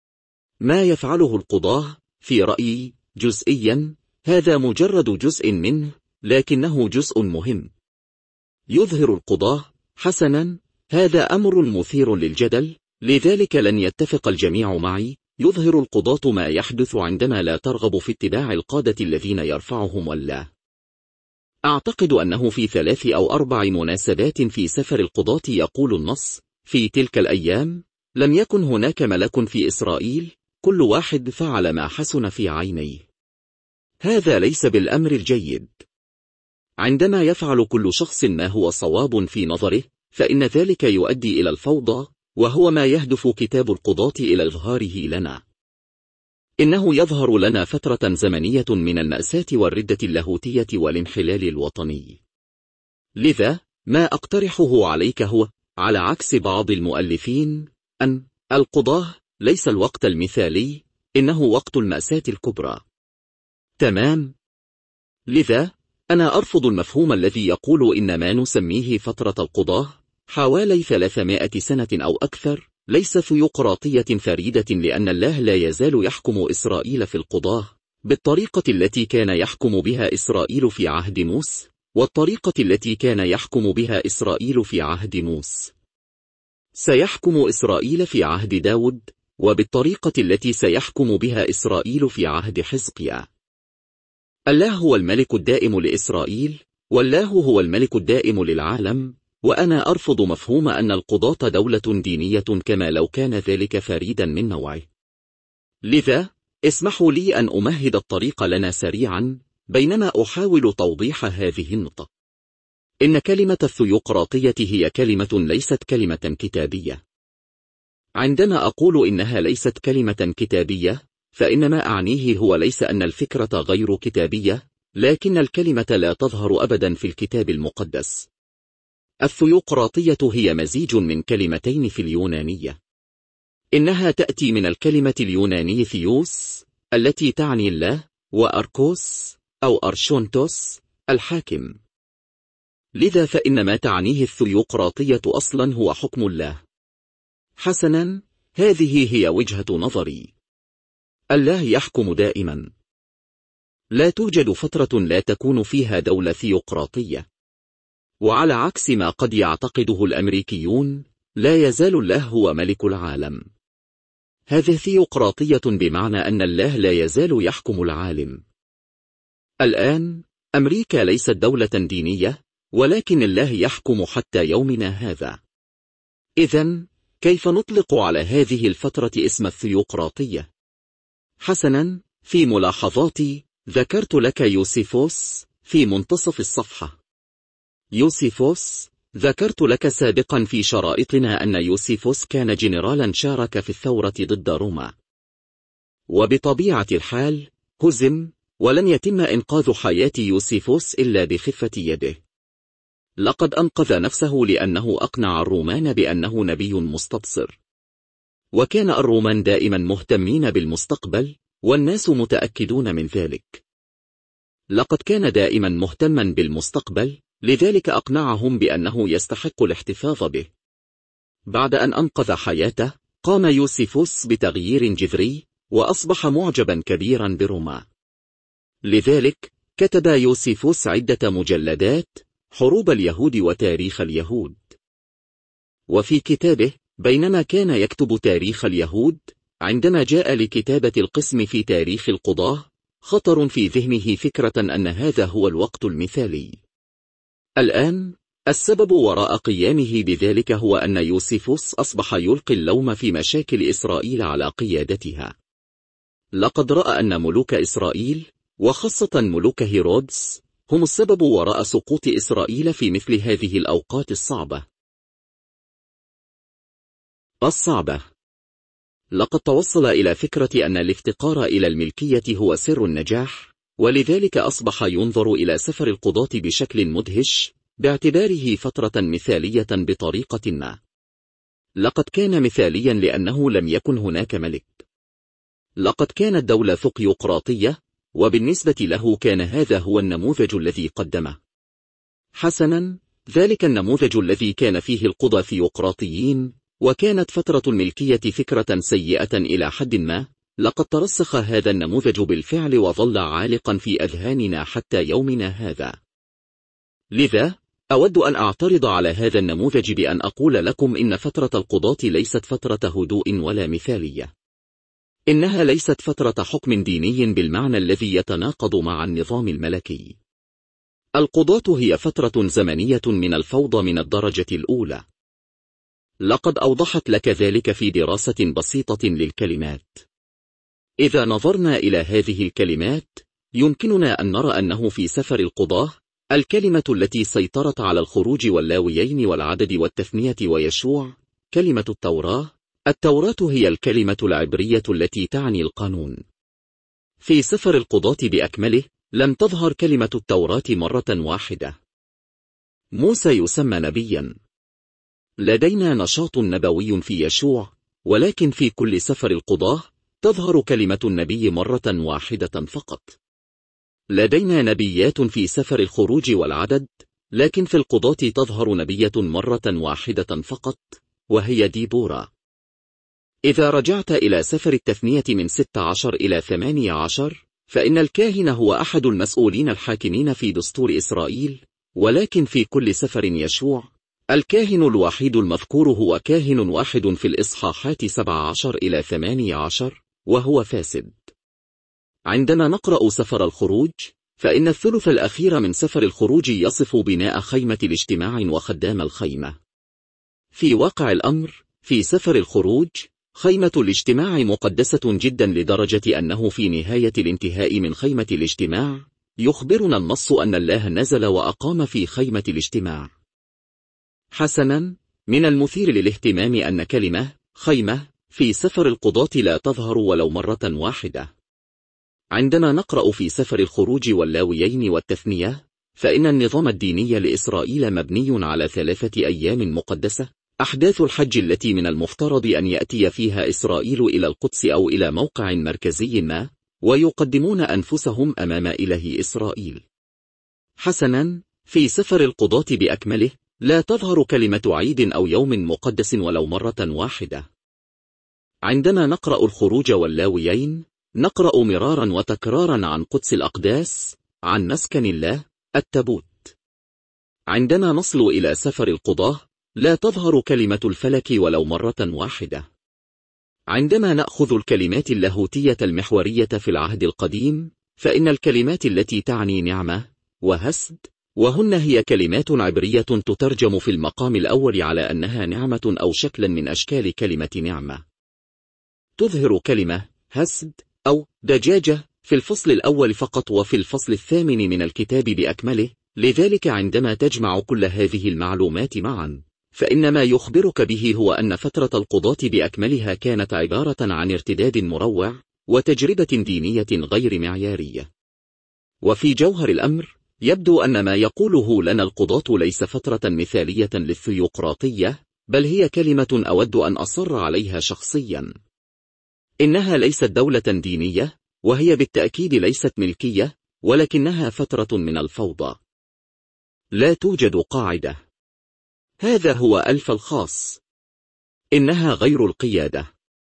[SPEAKER 1] ما يفعله القضاة في رأيي جزئيا هذا مجرد جزء منه، لكنه جزء مهم. يظهر القضاة حسنا، هذا أمر مثير للجدل، لذلك لن يتفق الجميع معي. يظهر القضاة ما يحدث عندما لا ترغب في اتباع القادة الذين يرفعهم الله. أعتقد أنه في ثلاث أو أربع مناسبات في سفر القضاة يقول النص: في تلك الأيام لم يكن هناك ملك في إسرائيل، كل واحد فعل ما حسن في عينيه. هذا ليس بالأمر الجيد. عندما يفعل كل شخص ما هو صواب في نظره فإن ذلك يؤدي إلى الفوضى، وهو ما يهدف كتاب القضاة إلى إظهاره لنا. إنه يظهر لنا فترة زمنية من المأساة والردة اللاهوتية والانحلال الوطني. لذا ما أقترحه عليك هو، على عكس بعض المؤلفين، أن القضاة ليس الوقت المثالي، إنه وقت المأساة الكبرى. تمام؟ لذا أنا أرفض المفهوم الذي يقول إن ما نسميه فترة القضاة حوالي ثلاثمائة سنة أو أكثر ليس ثيوقراطية فريدة، لأن الله لا يزال يحكم إسرائيل في القضاة بالطريقة التي كان يحكم بها إسرائيل في عهد موسى، والطريقة التي كان يحكم بها إسرائيل في عهد موسى. سيحكم إسرائيل في عهد داود، وبالطريقة التي سيحكم بها إسرائيل في عهد حزقيا. الله هو الملك الدائم لإسرائيل، والله هو الملك الدائم للعالم. وأنا أرفض مفهوم أن القضاة دولة دينية كما لو كان ذلك فريدا من نوعه. لذا اسمحوا لي أن أمهد الطريق لنا سريعا بينما أحاول توضيح هذه النقطة. إن كلمة الثيوقراطية هي كلمة ليست كلمة كتابية. عندما أقول إنها ليست كلمة كتابية فإن ما أعنيه هو ليس أن الفكرة غير كتابية، لكن الكلمة لا تظهر أبدا في الكتاب المقدس. الثيوقراطية هي مزيج من كلمتين في اليونانية. إنها تأتي من الكلمة اليونانية ثيوس التي تعني الله، وأركوس أو أرشونتوس الحاكم. لذا فإن ما تعنيه الثيوقراطية أصلا هو حكم الله. حسنا، هذه هي وجهة نظري. الله يحكم دائما. لا توجد فترة لا تكون فيها دولة ثيوقراطية. وعلى عكس ما قد يعتقده الأمريكيون، لا يزال الله هو ملك العالم. هذه ثيوقراطية بمعنى أن الله لا يزال يحكم العالم. الآن أمريكا ليست دولة دينية، ولكن الله يحكم حتى يومنا هذا. إذن كيف نطلق على هذه الفترة اسم الثيوقراطية؟ حسنا، في ملاحظاتي ذكرت لك يوسيفوس في منتصف الصفحة. يوسيفوس، ذكرت لك سابقا في شرائطنا أن يوسيفوس كان جنرالا شارك في الثورة ضد روما، وبطبيعة الحال هزم، ولن يتم إنقاذ حياة يوسيفوس إلا بخفة يده. لقد أنقذ نفسه لأنه أقنع الرومان بأنه نبي مستبصر، وكان الرومان دائما مهتمين بالمستقبل، والناس متأكدون من ذلك. لقد كان دائما مهتما بالمستقبل، لذلك أقنعهم بأنه يستحق الاحتفاظ به. بعد أن أنقذ حياته، قام يوسيفوس بتغيير جذري، وأصبح معجبا كبيرا بروما. لذلك كتب يوسيفوس عدة مجلدات: حروب اليهود وتاريخ اليهود. وفي كتابه بينما كان يكتب تاريخ اليهود، عندما جاء لكتابة القسم في تاريخ القضاة، خطر في ذهنه فكرة أن هذا هو الوقت المثالي. الآن السبب وراء قيامه بذلك هو أن يوسيفوس أصبح يلقي اللوم في مشاكل إسرائيل على قيادتها. لقد رأى أن ملوك إسرائيل، وخاصة ملوك هيرودس، هم السبب وراء سقوط إسرائيل في مثل هذه الأوقات الصعبة. الصعبة. لقد توصل إلى فكرة أن الافتقار إلى الملكية هو سر النجاح، ولذلك أصبح ينظر إلى سفر القضاة بشكل مدهش، باعتباره فترة مثالية بطريقة ما. لقد كان مثاليا لأنه لم يكن هناك ملك. لقد كانت دولة ثيوقراطية، وبالنسبة له كان هذا هو النموذج الذي قدمه. حسنا، ذلك النموذج الذي كان فيه القضاة ثيوقراطيين، وكانت فترة الملكية فكرة سيئة إلى حد ما. لقد ترسخ هذا النموذج بالفعل وظل عالقا في أذهاننا حتى يومنا هذا. لذا أود أن أعترض على هذا النموذج بأن أقول لكم إن فترة القضاة ليست فترة هدوء ولا مثالية. إنها ليست فترة حكم ديني بالمعنى الذي يتناقض مع النظام الملكي. القضاة هي فترة زمنية من الفوضى من الدرجة الأولى. لقد أوضحت لك ذلك في دراسة بسيطة للكلمات. إذا نظرنا إلى هذه الكلمات، يمكننا أن نرى أنه في سفر القضاة، الكلمة التي سيطرت على الخروج واللاويين والعدد والتثنية ويشوع، كلمة التوراة. التوراة هي الكلمة العبرية التي تعني القانون. في سفر القضاة بأكمله، لم تظهر كلمة التوراة مرة واحدة. موسى يسمى نبيا. لدينا نشاط نبوي في يشوع، ولكن في كل سفر القضاة تظهر كلمة النبي مرة واحدة فقط. لدينا نبيات في سفر الخروج والعدد، لكن في القضاة تظهر نبية مرة واحدة فقط، وهي ديبورا. إذا رجعت إلى سفر التثنية من ستة عشر إلى ثمانية عشر، فإن الكاهن هو أحد المسؤولين الحاكمين في دستور إسرائيل، ولكن في كل سفر يشوع، الكاهن الوحيد المذكور هو كاهن واحد في الإصحاحات سبعة عشر إلى ثمانية عشر، وهو فاسد. عندما نقرأ سفر الخروج، فإن الثلث الأخير من سفر الخروج يصف بناء خيمة الاجتماع وخدام الخيمة. في واقع الأمر، في سفر الخروج، خيمة الاجتماع مقدسة جدا لدرجة أنه في نهاية الانتهاء من خيمة الاجتماع، يخبرنا النص أن الله نزل وأقام في خيمة الاجتماع. حسنا، من المثير للاهتمام أن كلمة خيمة في سفر القضاة لا تظهر ولو مرة واحدة. عندما نقرأ في سفر الخروج واللاويين والتثنية، فإن النظام الديني لإسرائيل مبني على ثلاثة أيام مقدسة: أحداث الحج التي من المفترض أن يأتي فيها إسرائيل إلى القدس أو إلى موقع مركزي ما، ويقدمون أنفسهم أمام إله إسرائيل. حسنا، في سفر القضاة بأكمله لا تظهر كلمة عيد أو يوم مقدس ولو مرة واحدة. عندما نقرأ الخروج واللاويين، نقرأ مرارا وتكرارا عن قدس الأقداس، عن مسكن الله، التابوت. عندما نصل إلى سفر القضاة، لا تظهر كلمة الفلك ولو مرة واحدة. عندما نأخذ الكلمات اللاهوتية المحورية في العهد القديم، فإن الكلمات التي تعني نعمة وهسد، وهن هي كلمات عبرية تترجم في المقام الأول على أنها نعمة أو شكلا من أشكال كلمة نعمة. تظهر كلمة هسد أو دجاجة في الفصل الأول فقط وفي الفصل الثامن من الكتاب بأكمله. لذلك عندما تجمع كل هذه المعلومات معا، فإن ما يخبرك به هو أن فترة القضاة بأكملها كانت عبارة عن ارتداد مروع وتجربة دينية غير معيارية. وفي جوهر الأمر يبدو أن ما يقوله لنا القضاة ليس فترة مثالية للثيوقراطية، بل هي كلمة أود أن أصر عليها شخصيا. إنها ليست دولة دينية، وهي بالتأكيد ليست ملكية، ولكنها فترة من الفوضى. لا توجد قاعدة. هذا هو ألف الخاص. إنها غير القيادة.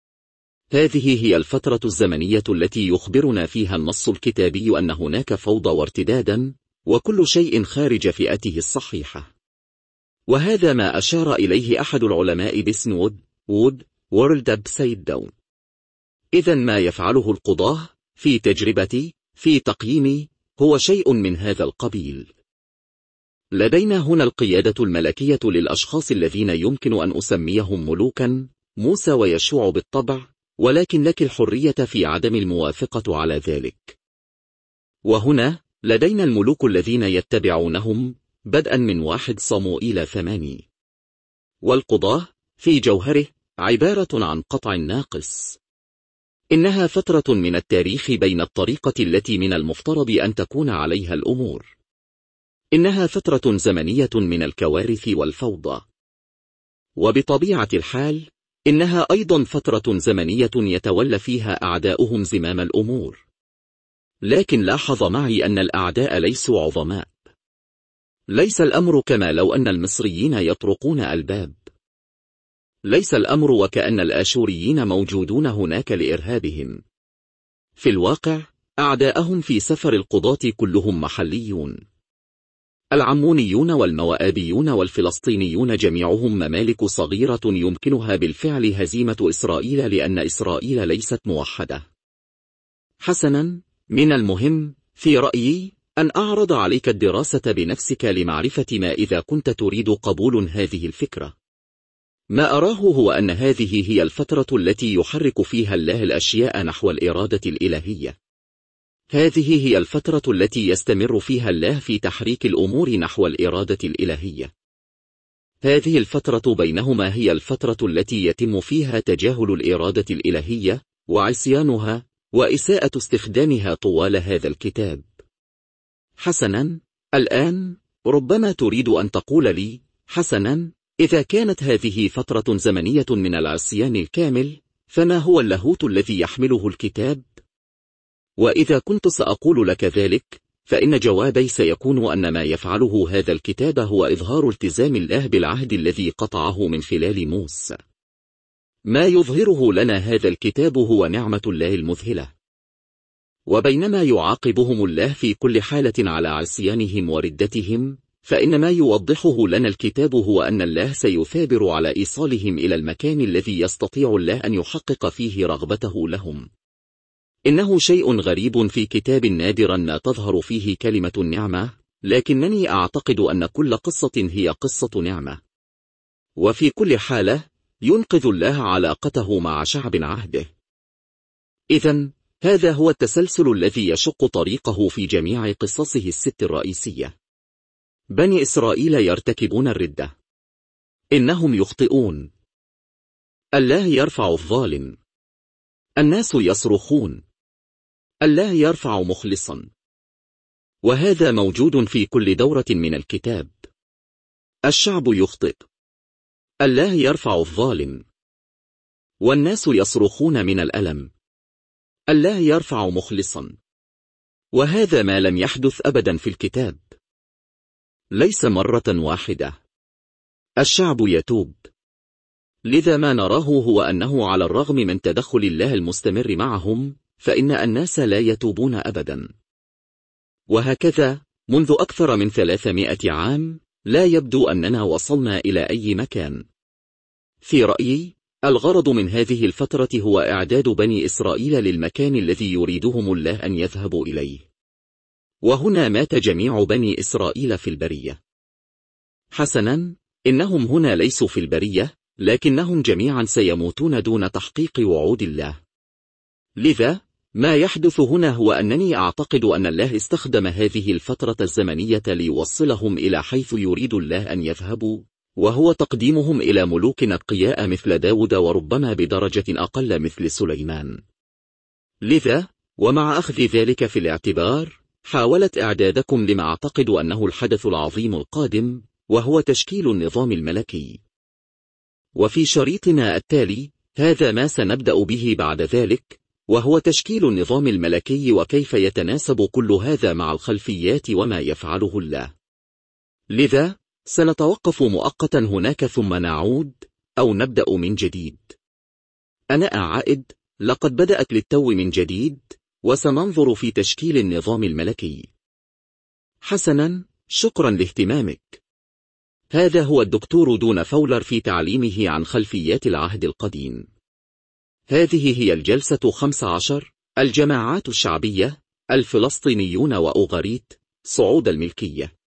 [SPEAKER 1] هذه هي الفترة الزمنية التي يخبرنا فيها النص الكتابي أن هناك فوضى وارتدادا، وكل شيء خارج فئته الصحيحة. وهذا ما أشار إليه أحد العلماء باسم وود وود وورلد أبسايد داون. إذن ما يفعله القضاة في تجربتي في تقييمي هو شيء من هذا القبيل. لدينا هنا القيادة الملكية للأشخاص الذين يمكن أن أسميهم ملوكا، موسى ويشوع بالطبع، ولكن لك الحرية في عدم الموافقة على ذلك. وهنا لدينا الملوك الذين يتبعونهم بدءا من واحد صموئيل ثماني. والقضاة في جوهره عبارة عن قطع ناقص. إنها فترة من التاريخ بين الطريقة التي من المفترض أن تكون عليها الأمور. إنها فترة زمنية من الكوارث والفوضى. وبطبيعة الحال إنها أيضا فترة زمنية يتولى فيها أعداؤهم زمام الأمور. لكن لاحظ معي أن الأعداء ليسوا عظماء. ليس الأمر كما لو أن المصريين يطرقون الباب. ليس الأمر وكأن الآشوريين موجودون هناك لإرهابهم. في الواقع أعداءهم في سفر القضاة كلهم محليون. العمونيون والموآبيون والفلسطينيون جميعهم ممالك صغيرة يمكنها بالفعل هزيمة إسرائيل لأن إسرائيل ليست موحدة. حسنا، من المهم في رأيي أن أعرض عليك الدراسة بنفسك لمعرفة ما إذا كنت تريد قبول هذه الفكرة. ما أراه هو أن هذه هي الفترة التي يحرك فيها الله الأشياء نحو الإرادة الإلهية. هذه هي الفترة التي يستمر فيها الله في تحريك الأمور نحو الإرادة الإلهية. هذه الفترة بينهما هي الفترة التي يتم فيها تجاهل الإرادة الإلهية وعصيانها وإساءة استخدامها طوال هذا الكتاب. حسنا، الآن ربما تريد أن تقول لي: حسنا، إذا كانت هذه فترة زمنية من العصيان الكامل، فما هو اللاهوت الذي يحمله الكتاب؟ وإذا كنت سأقول لك ذلك، فإن جوابي سيكون أن ما يفعله هذا الكتاب هو إظهار التزام الله بالعهد الذي قطعه من خلال موسى. ما يظهره لنا هذا الكتاب هو نعمة الله المذهلة. وبينما يعاقبهم الله في كل حالة على عصيانهم وردتهم، فإن ما يوضحه لنا الكتاب هو أن الله سيثابر على إيصالهم إلى المكان الذي يستطيع الله أن يحقق فيه رغبته لهم. إنه شيء غريب في كتاب نادرا ما تظهر فيه كلمة النعمة، لكنني أعتقد أن كل قصة هي قصة نعمة. وفي كل حالة ينقذ الله علاقته مع شعب عهده. إذن هذا هو التسلسل الذي يشق طريقه في جميع قصصه الست الرئيسية. بني إسرائيل يرتكبون الردة. إنهم يخطئون. الله يرفع الظالم. الناس يصرخون. الله يرفع مخلصا. وهذا موجود في كل دورة من الكتاب. الشعب يخطئ. الله يرفع الظالم. والناس يصرخون من الألم. الله يرفع مخلصا. وهذا ما لم يحدث أبدا في الكتاب. ليس مرة واحدة. الشعب يتوب. لذا ما نراه هو أنه على الرغم من تدخل الله المستمر معهم، فإن الناس لا يتوبون أبدا. وهكذا منذ أكثر من ثلاثمائة عام لا يبدو أننا وصلنا إلى أي مكان. في رأيي الغرض من هذه الفترة هو إعداد بني إسرائيل للمكان الذي يريدهم الله أن يذهبوا إليه. وهنا مات جميع بني إسرائيل في البرية. حسنا، إنهم هنا ليسوا في البرية، لكنهم جميعا سيموتون دون تحقيق وعود الله. لذا ما يحدث هنا هو أنني أعتقد أن الله استخدم هذه الفترة الزمنية ليوصلهم إلى حيث يريد الله أن يذهبوا، وهو تقديمهم إلى ملوك أتقياء مثل داود، وربما بدرجة أقل مثل سليمان. لذا ومع أخذ ذلك في الاعتبار، حاولت إعدادكم لما أعتقد أنه الحدث العظيم القادم، وهو تشكيل النظام الملكي. وفي شريطنا التالي هذا ما سنبدأ به بعد ذلك، وهو تشكيل النظام الملكي وكيف يتناسب كل هذا مع الخلفيات وما يفعله الله. لذا سنتوقف مؤقتا هناك ثم نعود أو نبدأ من جديد. أنا أعائد، لقد بدأت للتو من جديد، وسننظر في تشكيل النظام الملكي. حسنا، شكرا لاهتمامك. هذا هو الدكتور دون فولر في تعليمه عن خلفيات العهد القديم. هذه هي الجلسة خمسة عشر، الجماعات الشعبية، الفلسطينيون وأوغاريت، صعود الملكية.